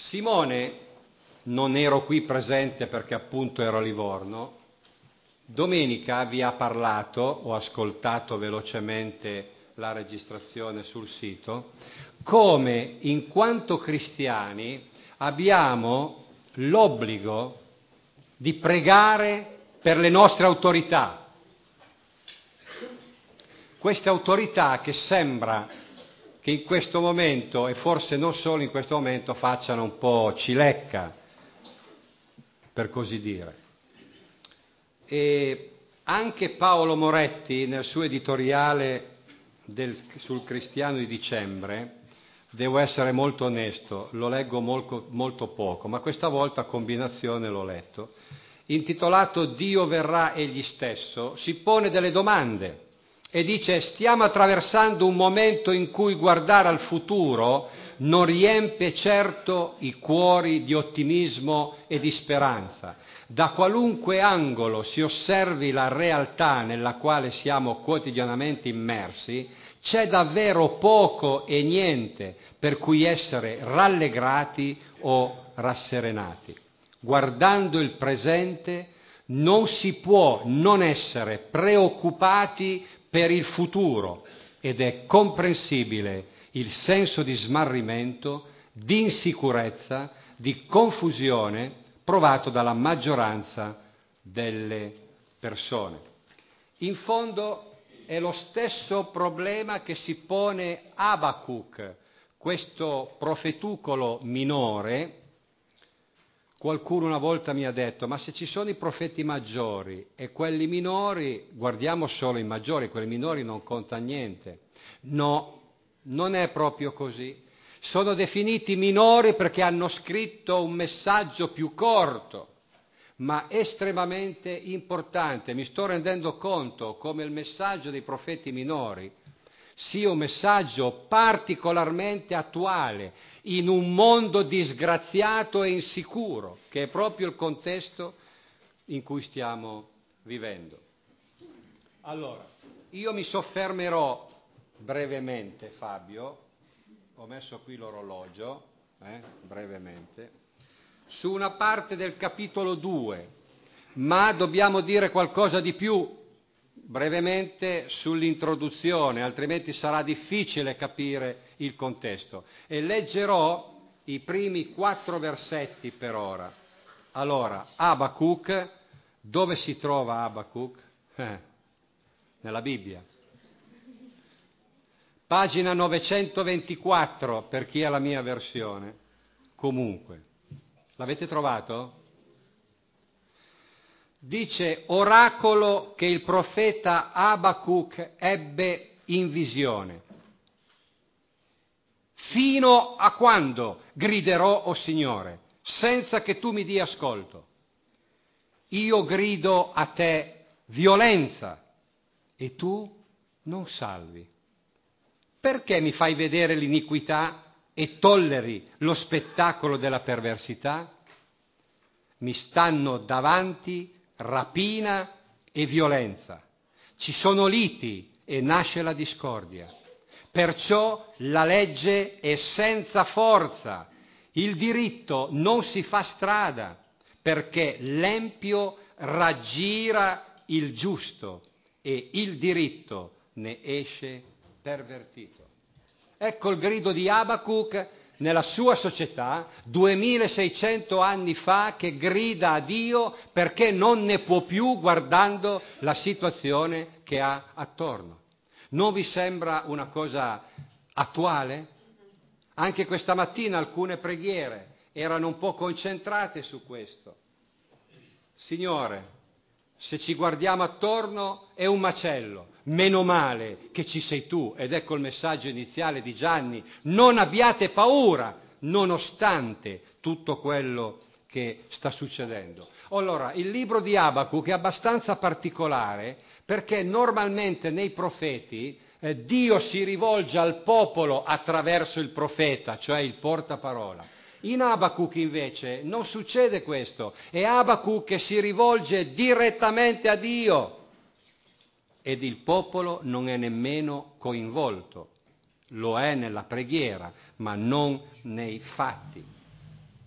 Simone, non ero qui presente perché appunto ero a Livorno, domenica vi ha parlato, ho ascoltato velocemente la registrazione sul sito, come in quanto cristiani abbiamo l'obbligo di pregare per le nostre autorità. Queste autorità che sembra che in questo momento, e forse non solo in questo momento, facciano un po' cilecca, per così dire. E anche Paolo Moretti, nel suo editoriale sul Cristiano di dicembre, devo essere molto onesto, lo leggo molto poco, ma questa volta a combinazione l'ho letto, intitolato Dio verrà egli stesso, si pone delle domande e dice: stiamo attraversando un momento in cui guardare al futuro non riempie certo i cuori di ottimismo e di speranza. Da qualunque angolo si osservi la realtà nella quale siamo quotidianamente immersi, c'è davvero poco e niente per cui essere rallegrati o rasserenati. Guardando il presente non si può non essere preoccupati per il futuro ed è comprensibile il senso di smarrimento, di insicurezza, di confusione provato dalla maggioranza delle persone. In fondo è lo stesso problema che si pone Abacuc, questo profetucolo minore. Qualcuno una volta mi ha detto: ma se ci sono i profeti maggiori e quelli minori, guardiamo solo i maggiori, quelli minori non conta niente. No, non è proprio così. Sono definiti minori perché hanno scritto un messaggio più corto, ma estremamente importante. Mi sto rendendo conto come il messaggio dei profeti minori sia un messaggio particolarmente attuale in un mondo disgraziato e insicuro, che è proprio il contesto in cui stiamo vivendo. Allora, io mi soffermerò brevemente, Fabio, ho messo qui l'orologio, brevemente, su una parte del capitolo 2, ma dobbiamo dire qualcosa di più brevemente sull'introduzione, altrimenti sarà difficile capire il contesto. E leggerò i primi 4 versetti per ora. Allora, Abacuc, dove si trova Abacuc? Nella Bibbia. Pagina 924 per chi ha la mia versione. Comunque, l'avete trovato? Dice: oracolo che il profeta Abacuc ebbe in visione. Fino a quando griderò, o Signore, senza che tu mi dia ascolto? Io grido a te violenza e tu non salvi. Perché mi fai vedere l'iniquità e tolleri lo spettacolo della perversità? Mi stanno davanti rapina e violenza. Ci sono liti e nasce la discordia. Perciò la legge è senza forza. Il diritto non si fa strada, perché l'empio raggira il giusto e il diritto ne esce pervertito. Ecco il grido di Abacuc nella sua società 2600 anni fa, che grida a Dio perché non ne può più guardando la situazione che ha attorno. Non vi sembra una cosa attuale? Anche questa mattina alcune preghiere erano un po' concentrate su questo. Signore, se ci guardiamo attorno è un macello, meno male che ci sei tu, ed ecco il messaggio iniziale di Gianni: non abbiate paura nonostante tutto quello che sta succedendo. Allora, il libro di Abacuc è abbastanza particolare perché normalmente nei profeti Dio si rivolge al popolo attraverso il profeta, cioè il portaparola. In Abacuc invece non succede questo, è Abacuc che si rivolge direttamente a Dio ed il popolo non è nemmeno coinvolto, lo è nella preghiera, ma non nei fatti.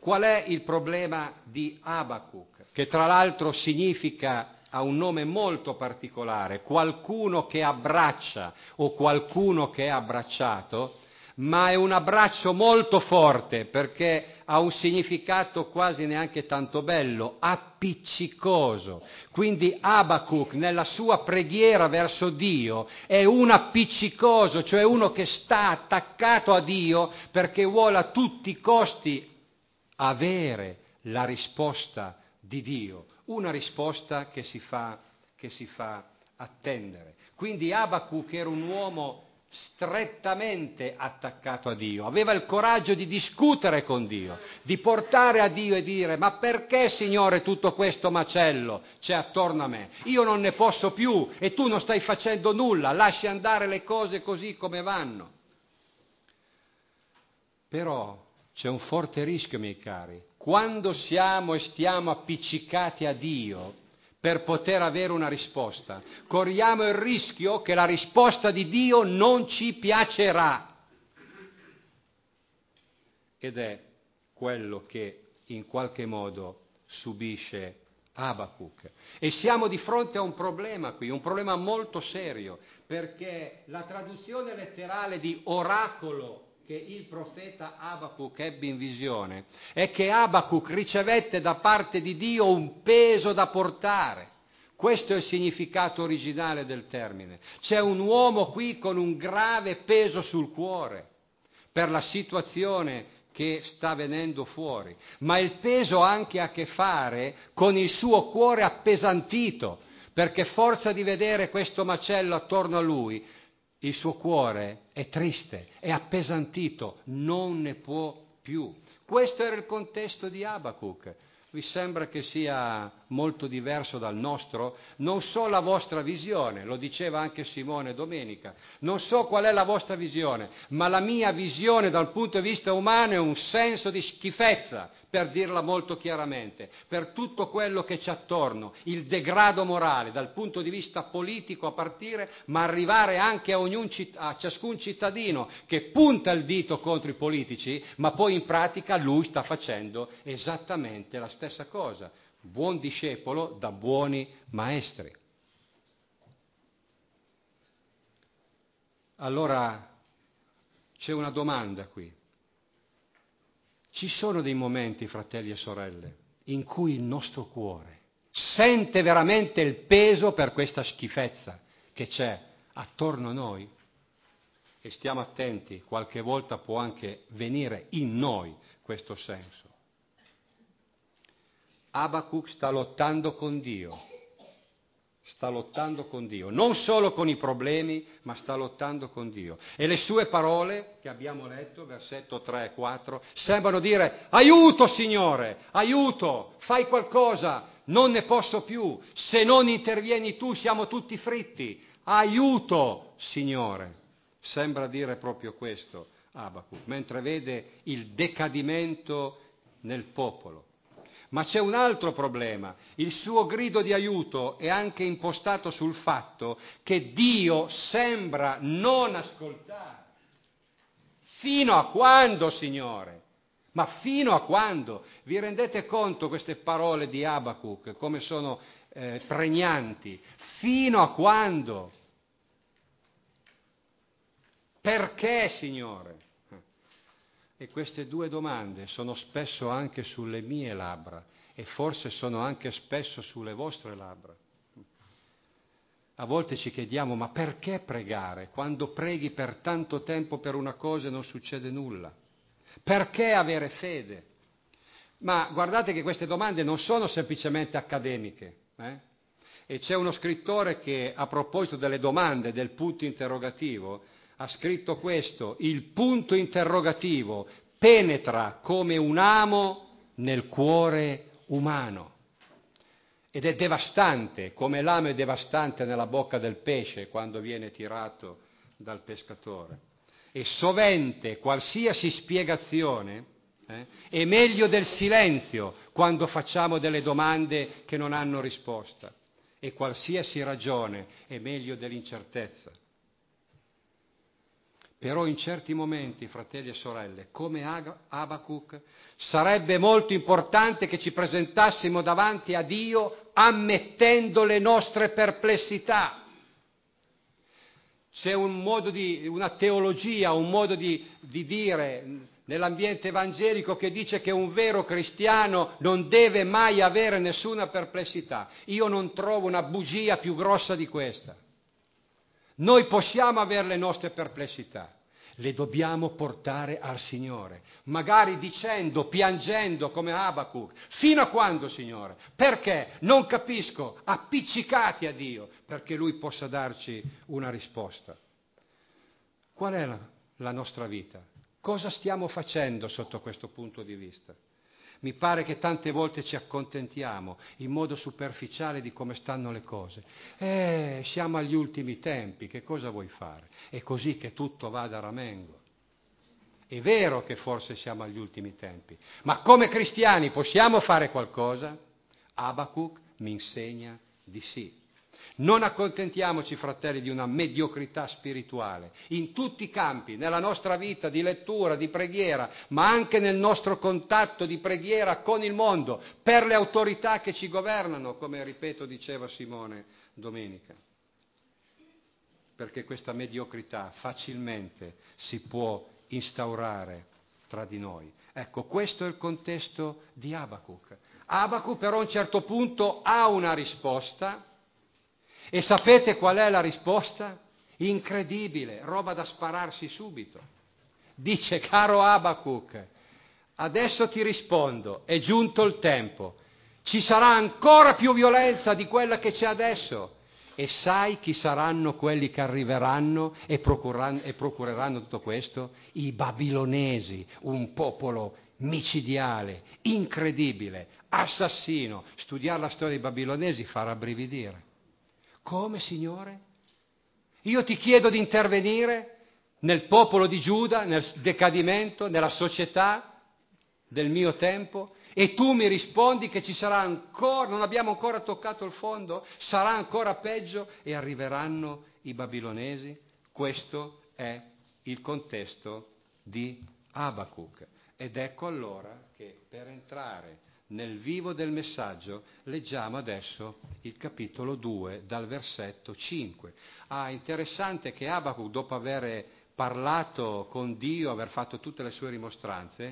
Qual è il problema di Abacuc? Che tra l'altro ha un nome molto particolare, qualcuno che abbraccia o qualcuno che è abbracciato, ma è un abbraccio molto forte perché ha un significato quasi neanche tanto bello, appiccicoso. Quindi Abacuc nella sua preghiera verso Dio è un appiccicoso, cioè uno che sta attaccato a Dio perché vuole a tutti i costi avere la risposta di Dio, una risposta che si fa attendere. Quindi Abacuc era un uomo strettamente attaccato a Dio, aveva il coraggio di discutere con Dio, di portare a Dio e dire: ma perché, Signore, tutto questo macello c'è attorno a me? Io non ne posso più e tu non stai facendo nulla, lasci andare le cose così come vanno. Però c'è un forte rischio, miei cari, quando siamo e stiamo appiccicati a Dio per poter avere una risposta, corriamo il rischio che la risposta di Dio non ci piacerà. Ed è quello che in qualche modo subisce Abacuc. E siamo di fronte a un problema qui, un problema molto serio, perché la traduzione letterale di oracolo che il profeta Abacuc ebbe in visione è che Abacuc ricevette da parte di Dio un peso da portare. Questo è il significato originale del termine. C'è un uomo qui con un grave peso sul cuore per la situazione che sta venendo fuori, ma il peso ha anche a che fare con il suo cuore appesantito, perché forza di vedere questo macello attorno a lui, il suo cuore è triste, è appesantito, non ne può più. Questo era il contesto di Abacuc. Vi sembra che sia molto diverso dal nostro? Non so la vostra visione, lo diceva anche Simone domenica, non so qual è la vostra visione, ma la mia visione dal punto di vista umano è un senso di schifezza, per dirla molto chiaramente, per tutto quello che c'è attorno, il degrado morale dal punto di vista politico a partire, ma arrivare anche a ciascun cittadino che punta il dito contro i politici, ma poi in pratica lui sta facendo esattamente la stessa cosa. Buon discepolo da buoni maestri. Allora c'è una domanda qui. Ci sono dei momenti, fratelli e sorelle, in cui il nostro cuore sente veramente il peso per questa schifezza che c'è attorno a noi? E stiamo attenti, qualche volta può anche venire in noi questo senso. Abacuc sta lottando con Dio, non solo con i problemi, ma sta lottando con Dio. E le sue parole, che abbiamo letto, versetto 3 e 4, sembrano dire: aiuto, Signore, aiuto, fai qualcosa, non ne posso più, se non intervieni tu siamo tutti fritti, aiuto, Signore. Sembra dire proprio questo Abacuc, mentre vede il decadimento nel popolo. Ma c'è un altro problema. Il suo grido di aiuto è anche impostato sul fatto che Dio sembra non ascoltare. Fino a quando, Signore? Ma fino a quando? Vi rendete conto queste parole di Abacuc come sono pregnanti? Fino a quando? Perché, Signore? E queste due domande sono spesso anche sulle mie labbra e forse sono anche spesso sulle vostre labbra. A volte ci chiediamo: ma perché pregare? Quando preghi per tanto tempo per una cosa e non succede nulla. Perché avere fede? Ma guardate che queste domande non sono semplicemente accademiche. E c'è uno scrittore che, a proposito delle domande, del punto interrogativo, ha scritto questo: il punto interrogativo penetra come un amo nel cuore umano. Ed è devastante, come l'amo è devastante nella bocca del pesce quando viene tirato dal pescatore. E sovente qualsiasi spiegazione è meglio del silenzio quando facciamo delle domande che non hanno risposta. E qualsiasi ragione è meglio dell'incertezza. Però in certi momenti, fratelli e sorelle, come Abacuc, sarebbe molto importante che ci presentassimo davanti a Dio ammettendo le nostre perplessità. C'è una teologia, un modo di dire nell'ambiente evangelico che dice che un vero cristiano non deve mai avere nessuna perplessità. Io non trovo una bugia più grossa di questa. Noi possiamo avere le nostre perplessità, le dobbiamo portare al Signore, magari dicendo, piangendo come Abacuc, fino a quando, Signore? Perché? Non capisco, appiccicati a Dio, perché Lui possa darci una risposta. Qual è la nostra vita? Cosa stiamo facendo sotto questo punto di vista? Mi pare che tante volte ci accontentiamo in modo superficiale di come stanno le cose. Siamo agli ultimi tempi, che cosa vuoi fare? È così che tutto vada a ramengo. È vero che forse siamo agli ultimi tempi, ma come cristiani possiamo fare qualcosa? Abacuc mi insegna di sì. Non accontentiamoci, fratelli, di una mediocrità spirituale, in tutti i campi, nella nostra vita di lettura, di preghiera, ma anche nel nostro contatto di preghiera con il mondo, per le autorità che ci governano, come, ripeto, diceva Simone domenica. Perché questa mediocrità facilmente si può instaurare tra di noi. Ecco, questo è il contesto di Abacuc. Abacuc però a un certo punto ha una risposta. E sapete qual è la risposta? Incredibile, roba da spararsi subito. Dice, caro Abacuc, adesso ti rispondo, è giunto il tempo, ci sarà ancora più violenza di quella che c'è adesso. E sai chi saranno quelli che arriveranno e procureranno tutto questo? I babilonesi, un popolo micidiale, incredibile, assassino. Studiare la storia dei babilonesi fa rabbrividire. Come, Signore? Io ti chiedo di intervenire nel popolo di Giuda, nel decadimento, nella società del mio tempo, e tu mi rispondi che ci sarà ancora, non abbiamo ancora toccato il fondo, sarà ancora peggio e arriveranno i babilonesi. Questo è il contesto di Abacuc. Ed ecco allora che per entrare nel vivo del messaggio leggiamo adesso il capitolo 2 dal versetto 5. Interessante che Abacuc, dopo aver parlato con Dio, aver fatto tutte le sue rimostranze,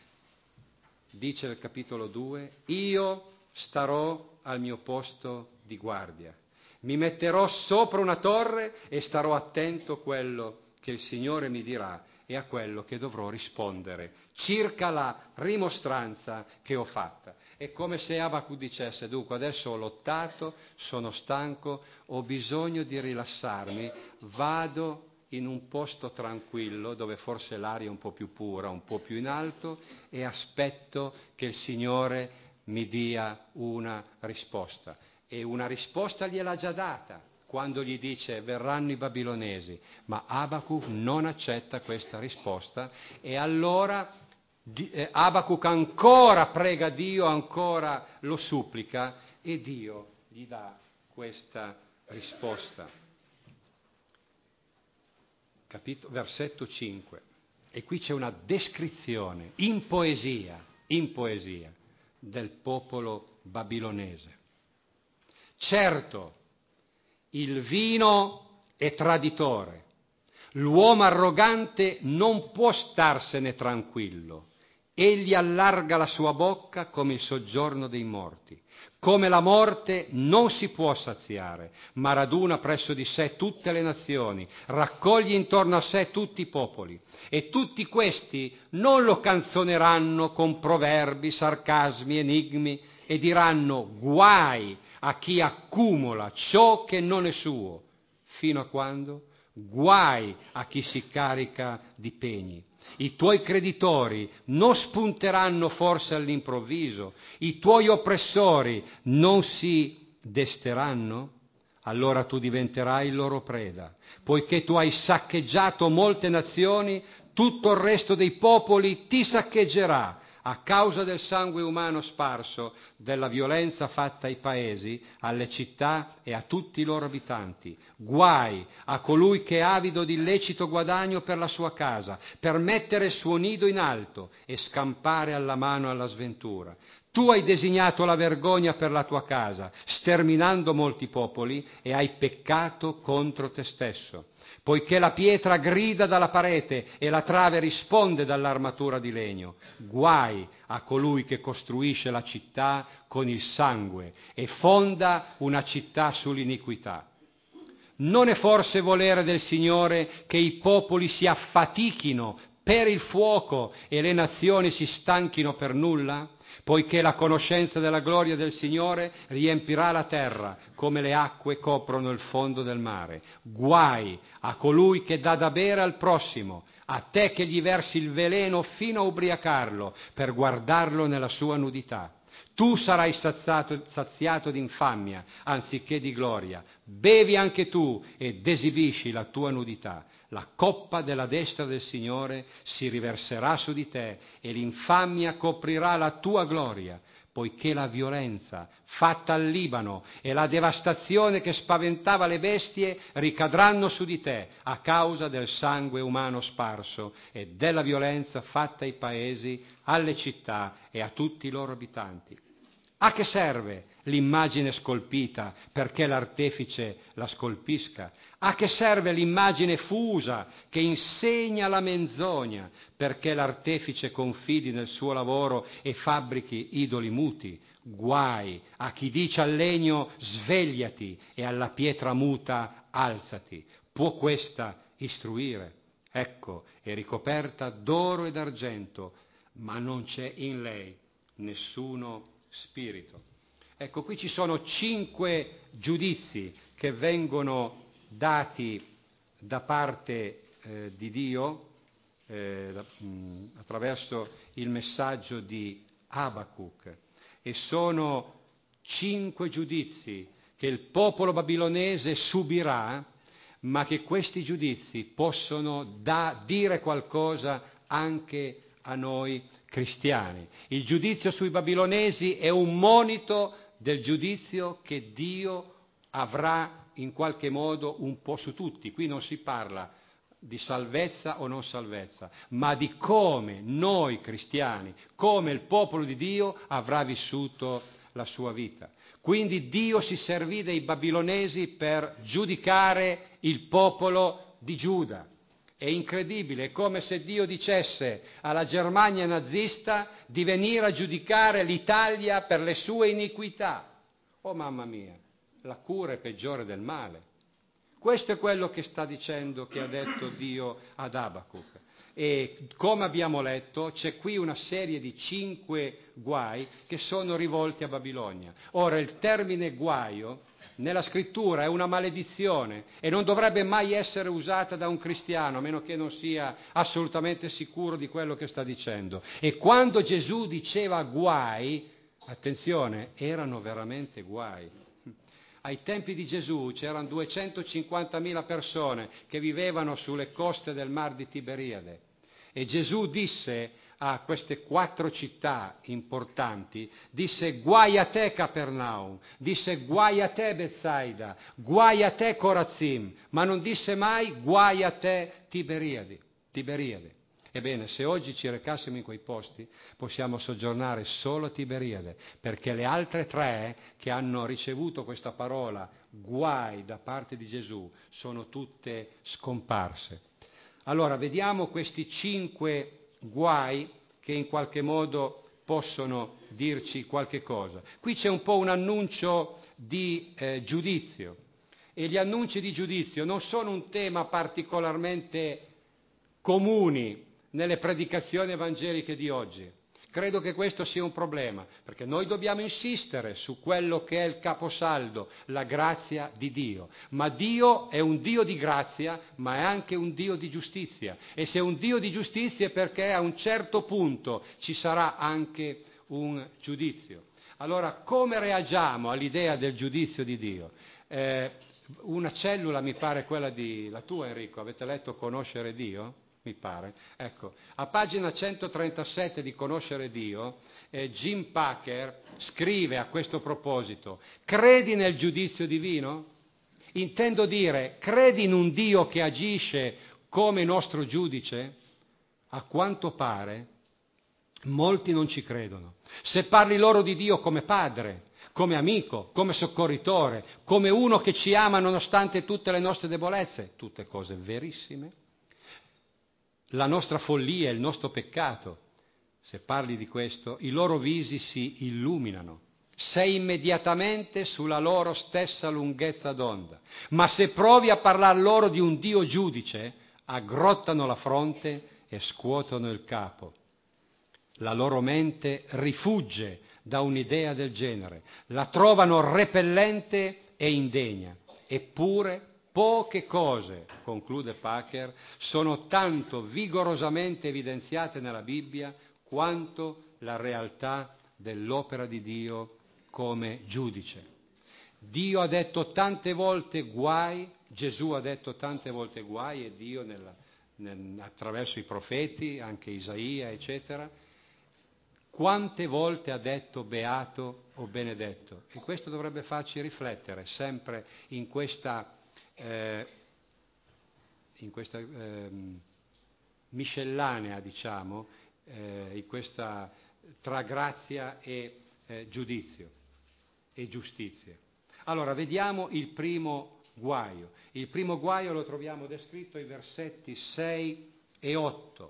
dice nel capitolo 2, io starò al mio posto di guardia, mi metterò sopra una torre e starò attento a quello che il Signore mi dirà e a quello che dovrò rispondere circa la rimostranza che ho fatta. È come se Abacuc dicesse, dunque adesso ho lottato, sono stanco, ho bisogno di rilassarmi, vado in un posto tranquillo dove forse l'aria è un po' più pura, un po' più in alto, e aspetto che il Signore mi dia una risposta. E una risposta gliel'ha già data quando gli dice verranno i babilonesi, ma Abacuc non accetta questa risposta e allora Abacuc ancora prega Dio, ancora lo supplica e Dio gli dà questa risposta. Versetto 5. E qui c'è una descrizione in poesia del popolo babilonese. Certo, il vino è traditore, l'uomo arrogante non può starsene tranquillo, egli allarga la sua bocca come il soggiorno dei morti. Come la morte non si può saziare, ma raduna presso di sé tutte le nazioni, raccoglie intorno a sé tutti i popoli, e tutti questi non lo canzoneranno con proverbi, sarcasmi, enigmi, e diranno guai a chi accumula ciò che non è suo. Fino a quando? Guai a chi si carica di pegni. I tuoi creditori non spunteranno forse all'improvviso? I tuoi oppressori non si desteranno? Allora tu diventerai il loro preda. Poiché tu hai saccheggiato molte nazioni, tutto il resto dei popoli ti saccheggerà. a causa del sangue umano sparso, della violenza fatta ai paesi, alle città e a tutti i loro abitanti. Guai a colui che è avido di illecito guadagno per la sua casa, per mettere il suo nido in alto e scampare alla mano alla sventura. Tu hai designato la vergogna per la tua casa, sterminando molti popoli, e hai peccato contro te stesso. Poiché la pietra grida dalla parete e la trave risponde dall'armatura di legno. Guai a colui che costruisce la città con il sangue e fonda una città sull'iniquità. Non è forse volere del Signore che i popoli si affatichino per il fuoco e le nazioni si stanchino per nulla? Poiché la conoscenza della gloria del Signore riempirà la terra come le acque coprono il fondo del mare. Guai a colui che dà da bere al prossimo, a te che gli versi il veleno fino a ubriacarlo per guardarlo nella sua nudità. Tu sarai saziato di infamia anziché di gloria. Bevi anche tu ed esibisci la tua nudità. La coppa della destra del Signore si riverserà su di te e l'infamia coprirà la tua gloria, poiché la violenza fatta al Libano e la devastazione che spaventava le bestie ricadranno su di te a causa del sangue umano sparso e della violenza fatta ai paesi, alle città e a tutti i loro abitanti. A che serve l'immagine scolpita perché l'artefice la scolpisca? A che serve l'immagine fusa che insegna la menzogna perché l'artefice confidi nel suo lavoro e fabbrichi idoli muti? Guai a chi dice al legno svegliati e alla pietra muta alzati. Può questa istruire? Ecco, è ricoperta d'oro e d'argento, ma non c'è in lei nessuno spirito. Ecco, qui ci sono 5 giudizi che vengono dati da parte di Dio attraverso il messaggio di Abacuc, e sono 5 giudizi che il popolo babilonese subirà, ma che questi giudizi possono dire qualcosa anche a noi cristiani. Il giudizio sui babilonesi è un monito del giudizio che Dio avrà in qualche modo un po' su tutti. Qui non si parla di salvezza o non salvezza, ma di come noi cristiani, come il popolo di Dio avrà vissuto la sua vita. Quindi Dio si servì dei babilonesi per giudicare il popolo di Giuda. È incredibile, è come se Dio dicesse alla Germania nazista di venire a giudicare l'Italia per le sue iniquità. Oh mamma mia, la cura è peggiore del male. Questo è quello che sta dicendo, che ha detto Dio ad Abacuc. E come abbiamo letto, c'è qui una serie di 5 guai che sono rivolti a Babilonia. Ora, il termine guaio nella scrittura è una maledizione e non dovrebbe mai essere usata da un cristiano, a meno che non sia assolutamente sicuro di quello che sta dicendo. E quando Gesù diceva guai, attenzione, erano veramente guai. Ai tempi di Gesù c'erano 250.000 persone che vivevano sulle coste del mar di Tiberiade, e Gesù disse a queste 4 città importanti, disse guai a te Capernaum, disse guai a te Betsaida, guai a te Corazim, ma non disse mai guai a te Tiberiade. Ebbene, se oggi ci recassimo in quei posti, possiamo soggiornare solo a Tiberiade, perché le altre 3 che hanno ricevuto questa parola, guai, da parte di Gesù, sono tutte scomparse. Allora, vediamo questi 5 guai che in qualche modo possono dirci qualche cosa. Qui c'è un po' un annuncio di giudizio, e gli annunci di giudizio non sono un tema particolarmente comuni nelle predicazioni evangeliche di oggi. Credo che questo sia un problema, perché noi dobbiamo insistere su quello che è il caposaldo, la grazia di Dio. Ma Dio è un Dio di grazia, ma è anche un Dio di giustizia. E se è un Dio di giustizia è perché a un certo punto ci sarà anche un giudizio. Allora, come reagiamo all'idea del giudizio di Dio? Una cellula, mi pare quella la tua, Enrico, avete letto Conoscere Dio? mi pare. Ecco, a pagina 137 di Conoscere Dio, Jim Packer scrive a questo proposito: credi nel giudizio divino? Intendo dire, credi in un Dio che agisce come nostro giudice? A quanto pare molti non ci credono. Se parli loro di Dio come padre, come amico, come soccorritore, come uno che ci ama nonostante tutte le nostre debolezze, tutte cose verissime, la nostra follia, il nostro peccato, se parli di questo, i loro visi si illuminano. Sei immediatamente sulla loro stessa lunghezza d'onda. Ma se provi a parlar loro di un Dio giudice, aggrottano la fronte e scuotono il capo. La loro mente rifugge da un'idea del genere, la trovano repellente e indegna. Eppure poche cose, conclude Packer, sono tanto vigorosamente evidenziate nella Bibbia quanto la realtà dell'opera di Dio come giudice. Dio ha detto tante volte guai, Gesù ha detto tante volte guai, e Dio attraverso i profeti, anche Isaia, eccetera, quante volte ha detto beato o benedetto? E questo dovrebbe farci riflettere sempre in questa miscellanea, diciamo, in questa tra grazia e giudizio e giustizia. Allora, vediamo il primo guaio. Il primo guaio lo troviamo descritto ai versetti 6 e 8.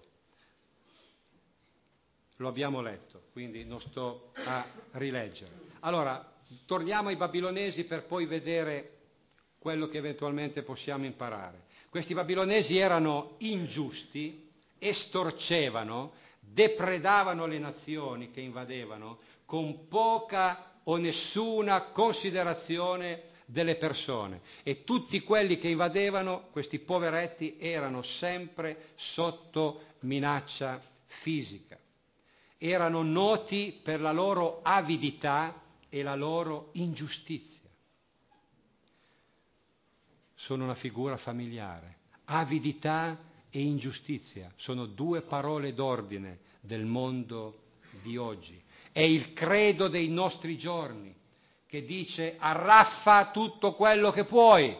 Lo abbiamo letto, quindi non sto a rileggere. Allora, torniamo ai babilonesi per poi vedere quello che eventualmente possiamo imparare. Questi babilonesi erano ingiusti, estorcevano, depredavano le nazioni che invadevano con poca o nessuna considerazione delle persone, e tutti quelli che invadevano, questi poveretti, erano sempre sotto minaccia fisica. Erano noti per la loro avidità e la loro ingiustizia. Sono una figura familiare. Avidità e ingiustizia sono due parole d'ordine del mondo di oggi. È il credo dei nostri giorni, che dice arraffa tutto quello che puoi,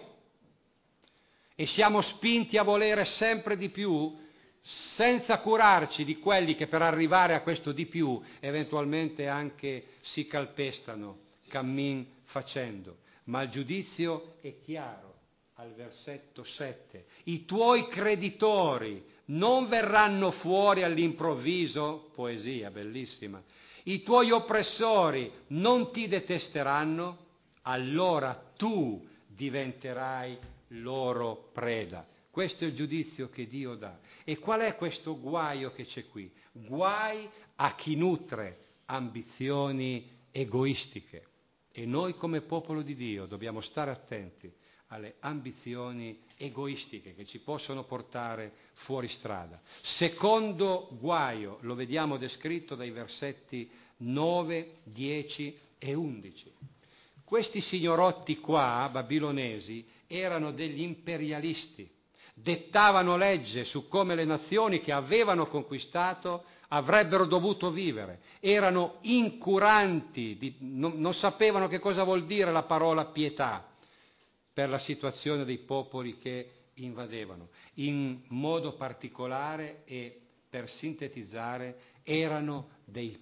e siamo spinti a volere sempre di più, senza curarci di quelli che per arrivare a questo di più eventualmente anche si calpestano cammin facendo. Ma il giudizio è chiaro al versetto 7. I tuoi creditori non verranno fuori all'improvviso, poesia bellissima, i tuoi oppressori non ti detesteranno, allora tu diventerai loro preda. Questo è il giudizio che Dio dà. E qual è questo guaio che c'è qui? Guai a chi nutre ambizioni egoistiche. E noi come popolo di Dio dobbiamo stare attenti alle ambizioni egoistiche che ci possono portare fuori strada. Secondo guaio lo vediamo descritto dai versetti 9, 10 e 11. Questi signorotti qua, babilonesi, erano degli imperialisti, dettavano legge su come le nazioni che avevano conquistato avrebbero dovuto vivere, erano incuranti, non sapevano che cosa vuol dire la parola pietà per la situazione dei popoli che invadevano. In modo particolare, e per sintetizzare, erano dei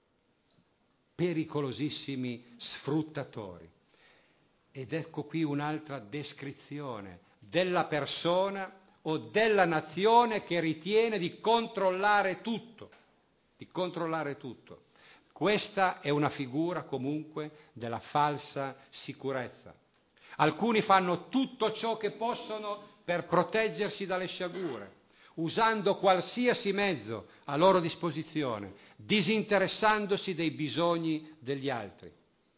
pericolosissimi sfruttatori. Ed ecco qui un'altra descrizione della persona o della nazione che ritiene di controllare tutto, di controllare tutto. Questa è una figura comunque della falsa sicurezza. Alcuni fanno tutto ciò che possono per proteggersi dalle sciagure, usando qualsiasi mezzo a loro disposizione, disinteressandosi dei bisogni degli altri.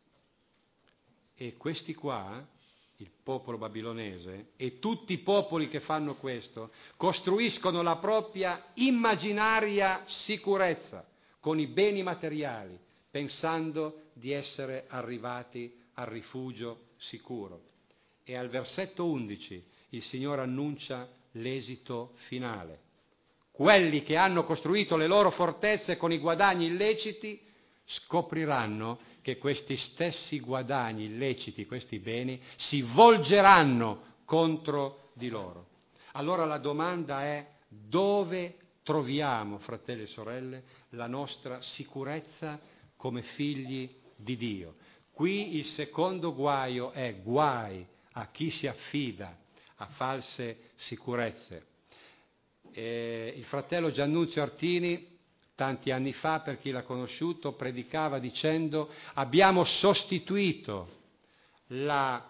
E questi qua, il popolo babilonese, e tutti i popoli che fanno questo, costruiscono la propria immaginaria sicurezza con i beni materiali, pensando di essere arrivati al rifugio sicuro. E al versetto 11 il Signore annuncia l'esito finale. quelli che hanno costruito le loro fortezze con i guadagni illeciti, scopriranno che questi stessi guadagni illeciti, questi beni, si volgeranno contro di loro. Allora la domanda è: dove troviamo, fratelli e sorelle, la nostra sicurezza come figli di Dio? Qui il secondo guaio è: guai a chi si affida a false sicurezze. Il fratello Giannunzio Artini, tanti anni fa, per chi l'ha conosciuto, predicava dicendo: abbiamo sostituito la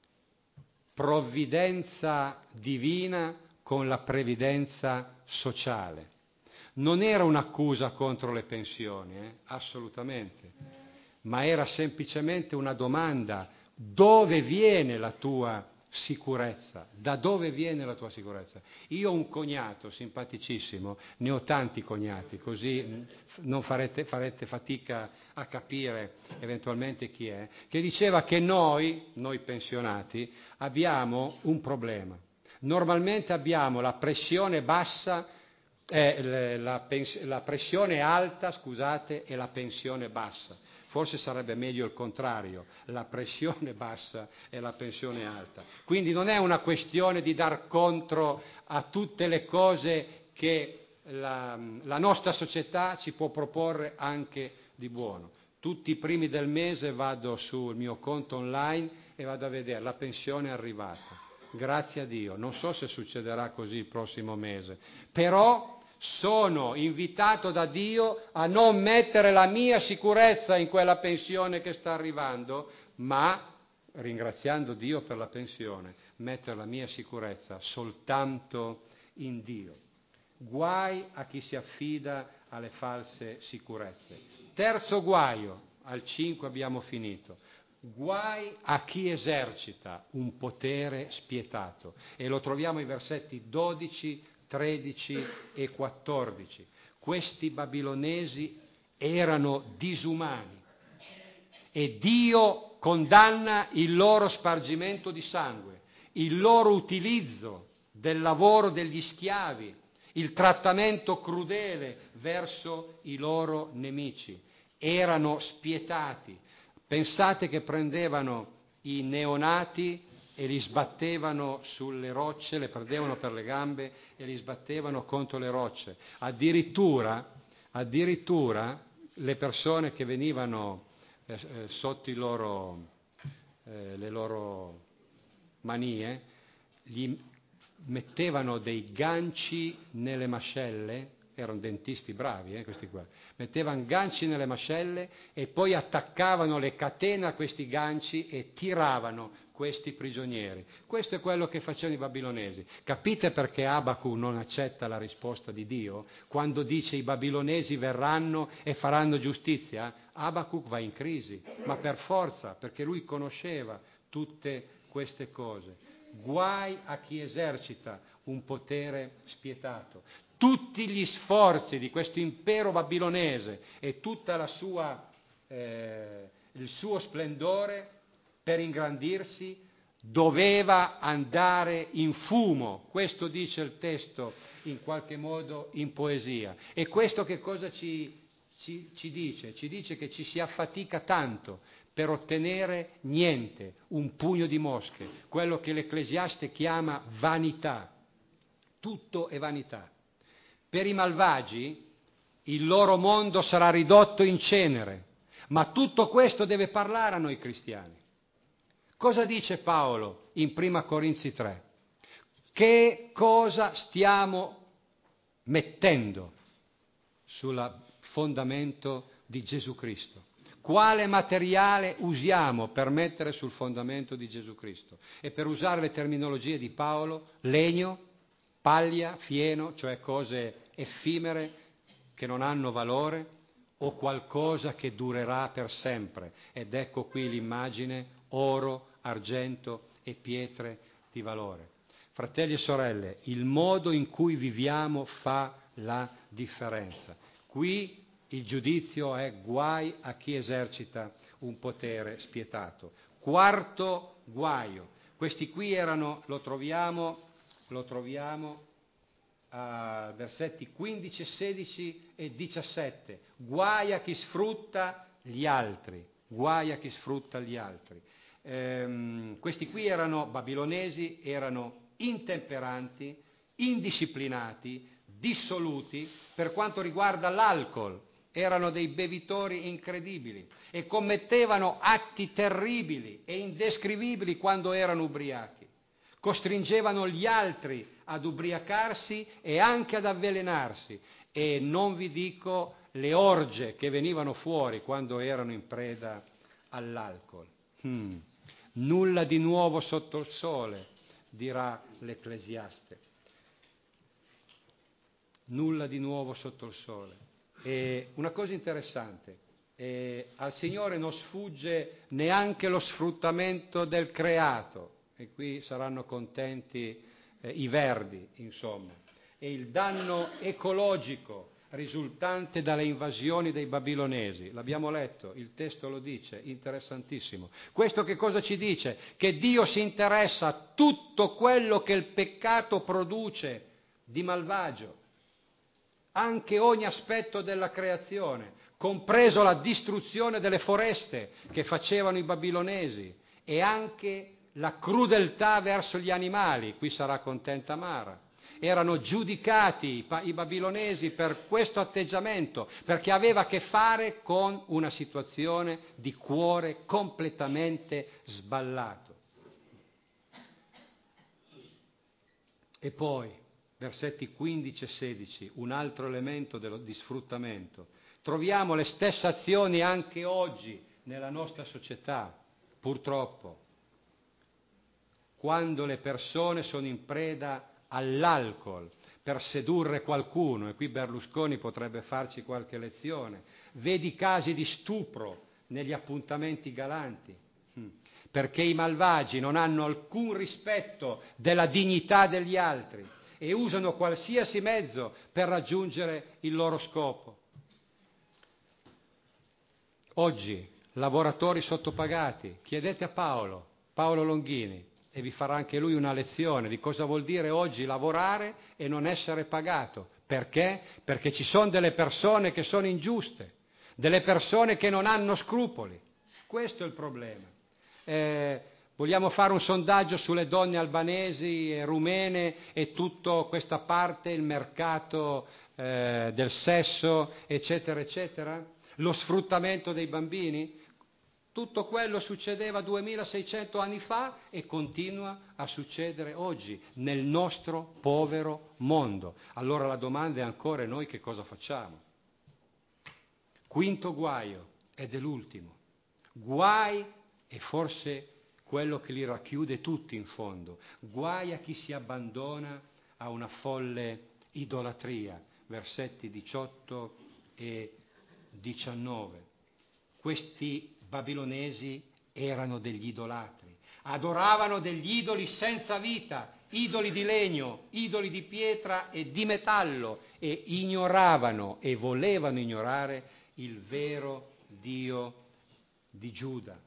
provvidenza divina con la previdenza sociale. Non era un'accusa contro le pensioni, assolutamente, ma era semplicemente una domanda: dove viene la tua sicurezza? Da dove viene la tua sicurezza? Io ho un cognato simpaticissimo, ne ho tanti cognati, così non farete fatica a capire eventualmente chi è, che diceva che noi pensionati, abbiamo un problema. Normalmente abbiamo la pressione bassa, la pressione alta, scusate, e la pensione bassa. Forse sarebbe meglio il contrario, la pressione bassa e la pensione alta. Quindi non è una questione di dar contro a tutte le cose che la nostra società ci può proporre anche di buono. Tutti i primi del mese vado sul mio conto online e vado a vedere: la pensione è arrivata, grazie a Dio. Non so se succederà così il prossimo mese, però sono invitato da Dio a non mettere la mia sicurezza in quella pensione che sta arrivando, ma, ringraziando Dio per la pensione, mettere la mia sicurezza soltanto in Dio. Guai a chi si affida alle false sicurezze. Terzo guaio, al 5 abbiamo finito: guai a chi esercita un potere spietato. E lo troviamo ai versetti 12, 13 e 14. Questi babilonesi erano disumani e Dio condanna il loro spargimento di sangue, il loro utilizzo del lavoro degli schiavi, il trattamento crudele verso i loro nemici. Erano spietati. Pensate che prendevano i neonati e li sbattevano sulle rocce, le prendevano per le gambe e li sbattevano contro le rocce. Addirittura le persone che venivano sotto le loro manie, gli mettevano dei ganci nelle mascelle. Erano dentisti bravi, questi qua. Mettevano ganci nelle mascelle e poi attaccavano le catene a questi ganci e tiravano questi prigionieri. Questo è quello che facevano i babilonesi. Capite perché Abacuc non accetta la risposta di Dio? Quando dice: i babilonesi verranno e faranno giustizia, Abacuc va in crisi, ma per forza, perché lui conosceva tutte queste cose. Guai a chi esercita un potere spietato. Tutti gli sforzi di questo impero babilonese e tutta la il suo splendore per ingrandirsi doveva andare in fumo. Questo dice il testo in qualche modo in poesia. E questo che cosa ci dice? Ci dice che ci si affatica tanto per ottenere niente, un pugno di mosche, quello che l'Ecclesiaste chiama vanità. Tutto è vanità. Per i malvagi il loro mondo sarà ridotto in cenere, ma tutto questo deve parlare a noi cristiani. Cosa dice Paolo in 1 Corinzi 3? Che cosa stiamo mettendo sul fondamento di Gesù Cristo? Quale materiale usiamo per mettere sul fondamento di Gesù Cristo? E per usare le terminologie di Paolo: legno, paglia, fieno, cioè cose effimere che non hanno valore, o qualcosa che durerà per sempre. Ed ecco qui l'immagine: oro, argento e pietre di valore. Fratelli e sorelle, il modo in cui viviamo fa la differenza. Qui il giudizio è: guai a chi esercita un potere spietato. Quarto guaio. Questi qui erano, lo troviamo versetti 15, 16 e 17. Guai a chi sfrutta gli altri, guai a chi sfrutta gli altri. Questi qui erano babilonesi, erano intemperanti, indisciplinati, dissoluti per quanto riguarda l'alcol, erano dei bevitori incredibili e commettevano atti terribili e indescrivibili quando erano ubriachi. Costringevano gli altri ad ubriacarsi e anche ad avvelenarsi, e non vi dico le orge che venivano fuori quando erano in preda all'alcol. Nulla di nuovo sotto il sole, dirà l'Ecclesiaste. Nulla di nuovo sotto il sole. E una cosa interessante, al Signore non sfugge neanche lo sfruttamento del creato, e qui saranno contenti i verdi, insomma, e il danno ecologico risultante dalle invasioni dei babilonesi. L'abbiamo letto, il testo lo dice, interessantissimo. Questo che cosa ci dice? Che Dio si interessa a tutto quello che il peccato produce di malvagio, anche ogni aspetto della creazione, compreso la distruzione delle foreste che facevano i babilonesi, e anche la crudeltà verso gli animali. Qui sarà contenta Mara. Erano giudicati i babilonesi per questo atteggiamento, perché aveva a che fare con una situazione di cuore completamente sballato. E poi, versetti 15 e 16, un altro elemento di sfruttamento. Troviamo le stesse azioni anche oggi nella nostra società, purtroppo. Quando le persone sono in preda all'alcol per sedurre qualcuno, e qui Berlusconi potrebbe farci qualche lezione, vedi casi di stupro negli appuntamenti galanti, perché i malvagi non hanno alcun rispetto della dignità degli altri e usano qualsiasi mezzo per raggiungere il loro scopo. Oggi, lavoratori sottopagati, chiedete a Paolo Longhini, e vi farà anche lui una lezione di cosa vuol dire oggi lavorare e non essere pagato. Perché? Perché ci sono delle persone che sono ingiuste, delle persone che non hanno scrupoli. Questo è il problema. Vogliamo fare un sondaggio sulle donne albanesi e rumene e tutta questa parte, il mercato del sesso, eccetera, eccetera? Lo sfruttamento dei bambini? Tutto quello succedeva 2600 anni fa e continua a succedere oggi nel nostro povero mondo. Allora la domanda è ancora: noi che cosa facciamo? Quinto guaio, ed è l'ultimo. Guai, e forse quello che li racchiude tutti in fondo, guai a chi si abbandona a una folle idolatria. Versetti 18 e 19. Questi babilonesi erano degli idolatri, adoravano degli idoli senza vita, idoli di legno, idoli di pietra e di metallo, e ignoravano e volevano ignorare il vero Dio di Giuda.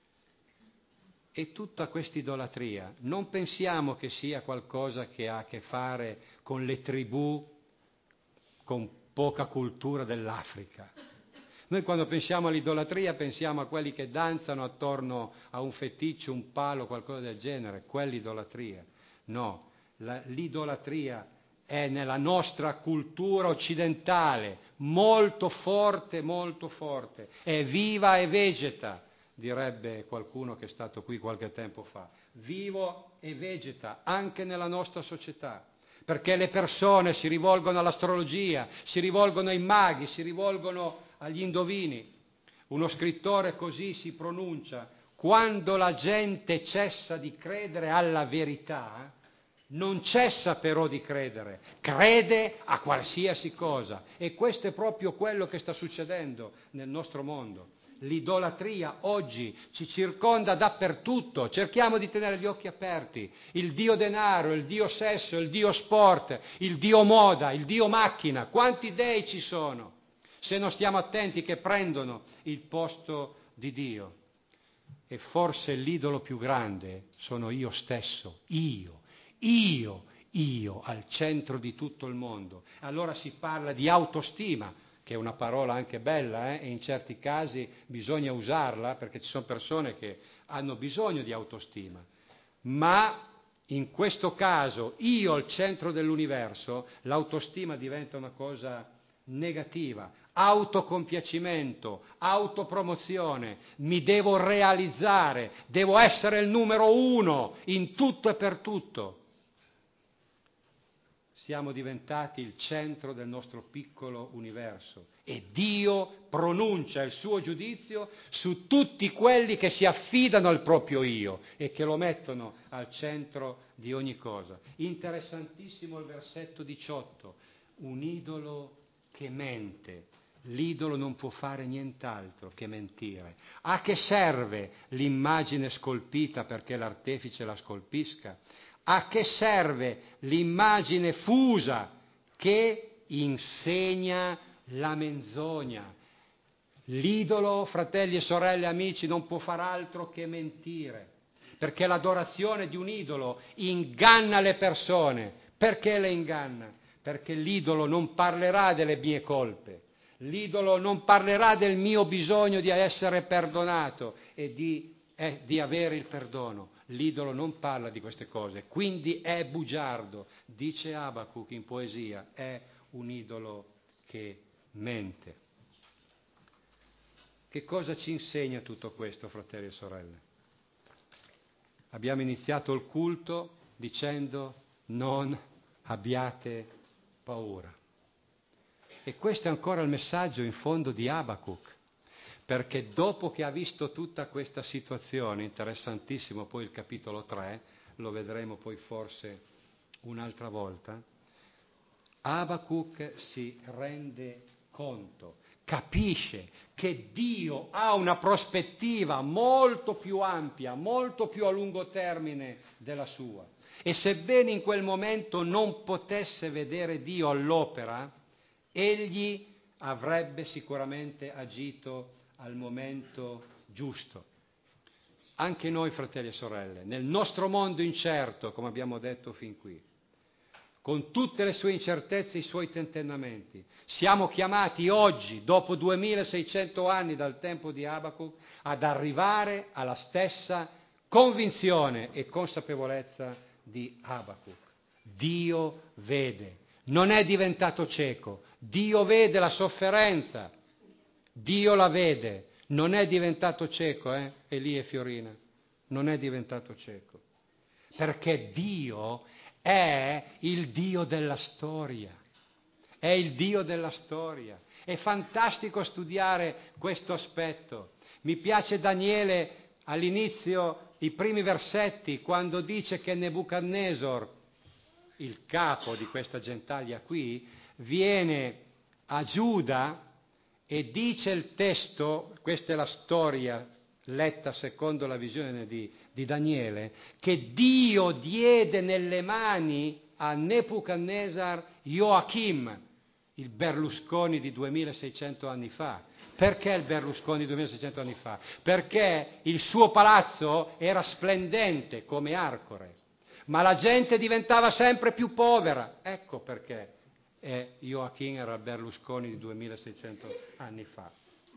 E tutta questa idolatria non pensiamo che sia qualcosa che ha a che fare con le tribù con poca cultura dell'Africa. Noi quando pensiamo all'idolatria pensiamo a quelli che danzano attorno a un feticcio, un palo, qualcosa del genere, quell'idolatria. No, l'idolatria è nella nostra cultura occidentale molto forte, è viva e vegeta, direbbe qualcuno che è stato qui qualche tempo fa. Vivo e vegeta anche nella nostra società, perché le persone si rivolgono all'astrologia, si rivolgono ai maghi, si rivolgono agli indovini. Uno scrittore così si pronuncia: quando la gente cessa di credere alla verità, non cessa però di credere, crede a qualsiasi cosa. E questo è proprio quello che sta succedendo nel nostro mondo. L'idolatria oggi ci circonda dappertutto, cerchiamo di tenere gli occhi aperti. Il dio denaro, il dio sesso, il dio sport, il dio moda, il dio macchina, quanti dei ci sono? Se non stiamo attenti, che prendono il posto di Dio. E forse l'idolo più grande sono io stesso, io io al centro di tutto il mondo. Allora si parla di autostima, che è una parola anche bella, e in certi casi bisogna usarla perché ci sono persone che hanno bisogno di autostima, ma in questo caso io al centro dell'universo, l'autostima diventa una cosa negativa, autocompiacimento, autopromozione, mi devo realizzare, devo essere il numero uno in tutto e per tutto. Siamo diventati il centro del nostro piccolo universo e Dio pronuncia il suo giudizio su tutti quelli che si affidano al proprio io e che lo mettono al centro di ogni cosa. Interessantissimo il versetto 18, un idolo che mente. L'idolo non può fare nient'altro che mentire. A che serve l'immagine scolpita perché l'artefice la scolpisca? A che serve l'immagine fusa che insegna la menzogna? L'idolo, fratelli e sorelle, amici, non può far altro che mentire, perché l'adorazione di un idolo inganna le persone. Perché le inganna? Perché l'idolo non parlerà delle mie colpe, l'idolo non parlerà del mio bisogno di essere perdonato e di avere il perdono. L'idolo non parla di queste cose, quindi è bugiardo. Dice Abacuc in poesia, è un idolo che mente. Che cosa ci insegna tutto questo, fratelli e sorelle? Abbiamo iniziato il culto dicendo non abbiate paura. E questo è ancora il messaggio in fondo di Abacuc. Perché dopo che ha visto tutta questa situazione, interessantissimo poi il capitolo 3, lo vedremo poi forse un'altra volta, Abacuc si rende conto, capisce che Dio ha una prospettiva molto più ampia, molto più a lungo termine della sua. E sebbene in quel momento non potesse vedere Dio all'opera, egli avrebbe sicuramente agito al momento giusto. Anche noi, fratelli e sorelle, nel nostro mondo incerto, come abbiamo detto fin qui, con tutte le sue incertezze e i suoi tentennamenti, siamo chiamati oggi, dopo 2600 anni dal tempo di Abacuc, ad arrivare alla stessa convinzione e consapevolezza di Abacuc. Dio vede, non è diventato cieco, Dio vede la sofferenza, Dio la vede, non è diventato cieco, Elia e Fiorina, non è diventato cieco, perché Dio è il Dio della storia, è il Dio della storia. È fantastico studiare questo aspetto. Mi piace Daniele all'inizio, i primi versetti, quando dice che Nebuchadnezzar, il capo di questa gentaglia qui, viene a Giuda e dice il testo, questa è la storia letta secondo la visione di Daniele, che Dio diede nelle mani a Nebuchadnezzar Joachim, il Berlusconi di 2600 anni fa. Perché il Berlusconi di 2600 anni fa? Perché il suo palazzo era splendente come Arcore, ma la gente diventava sempre più povera. Ecco perché Joachim era il Berlusconi di 2600 anni fa.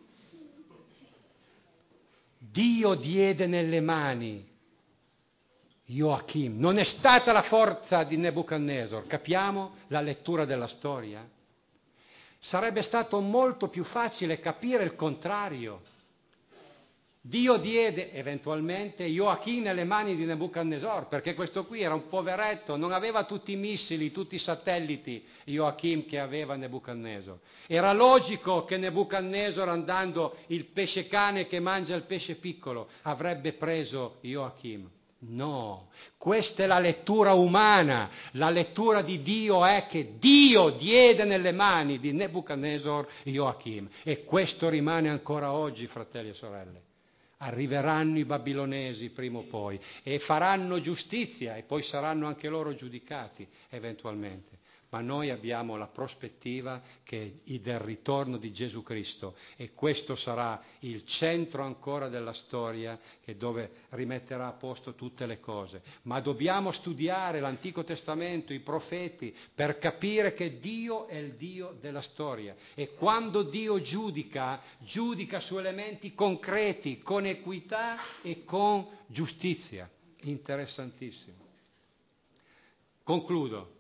Dio diede nelle mani Joachim, non è stata la forza di Nebuchadnezzar, capiamo la lettura della storia? Sarebbe stato molto più facile capire il contrario. Dio diede eventualmente Joachim nelle mani di Nebuchadnezzar, perché questo qui era un poveretto, non aveva tutti i missili, tutti i satelliti Joachim che aveva Nebuchadnezzar. Era logico che Nebuchadnezzar, andando il pesce cane che mangia il pesce piccolo, avrebbe preso Joachim. No, questa è la lettura umana. La lettura di Dio è che Dio diede nelle mani di Nebuchadnezzar Joachim, e questo rimane ancora oggi, fratelli e sorelle. Arriveranno i babilonesi prima o poi e faranno giustizia e poi saranno anche loro giudicati eventualmente. ma noi abbiamo la prospettiva del ritorno di Gesù Cristo, e questo sarà il centro ancora della storia, dove rimetterà a posto tutte le cose. Ma dobbiamo studiare l'Antico Testamento, i profeti, per capire che Dio è il Dio della storia, e quando Dio giudica su elementi concreti, con equità e con giustizia. Interessantissimo. Concludo.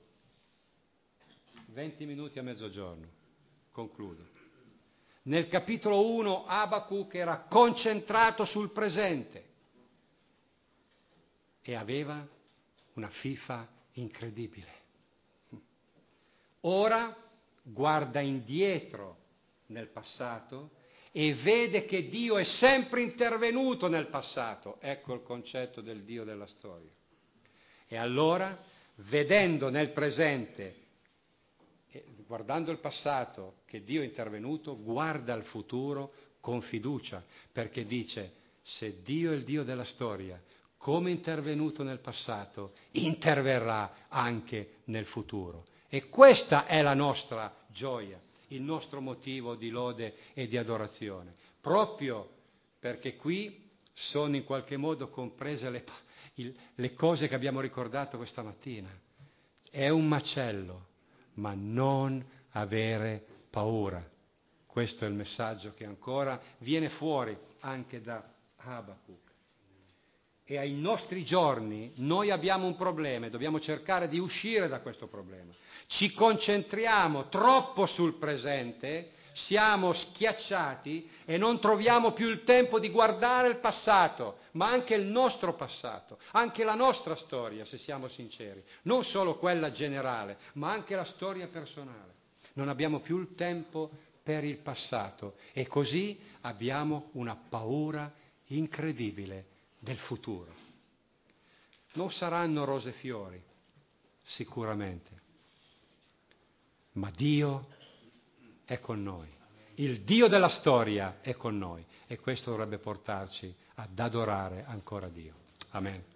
20 minuti a mezzogiorno. Concludo. Nel capitolo 1 Abacuc era concentrato sul presente e aveva una fifa incredibile. Ora guarda indietro nel passato e vede che Dio è sempre intervenuto nel passato. Ecco il concetto del Dio della storia. E allora, vedendo nel presente, guardando il passato che Dio è intervenuto, guarda al futuro con fiducia, perché dice: se Dio è il Dio della storia, come è intervenuto nel passato, interverrà anche nel futuro. E questa è la nostra gioia, il nostro motivo di lode e di adorazione, proprio perché qui sono in qualche modo comprese le cose che abbiamo ricordato questa mattina. È un macello, ma non avere paura. Questo è il messaggio che ancora viene fuori anche da Abacuc. E ai nostri giorni noi abbiamo un problema e dobbiamo cercare di uscire da questo problema. Ci concentriamo troppo sul presente, siamo schiacciati e non troviamo più il tempo di guardare il passato, ma anche il nostro passato, anche la nostra storia, se siamo sinceri, non solo quella generale, ma anche la storia personale. Non abbiamo più il tempo per il passato e così abbiamo una paura incredibile del futuro. Non saranno rose e fiori, sicuramente, ma Dio è con noi. Il Dio della storia è con noi e questo dovrebbe portarci ad adorare ancora Dio. Amen.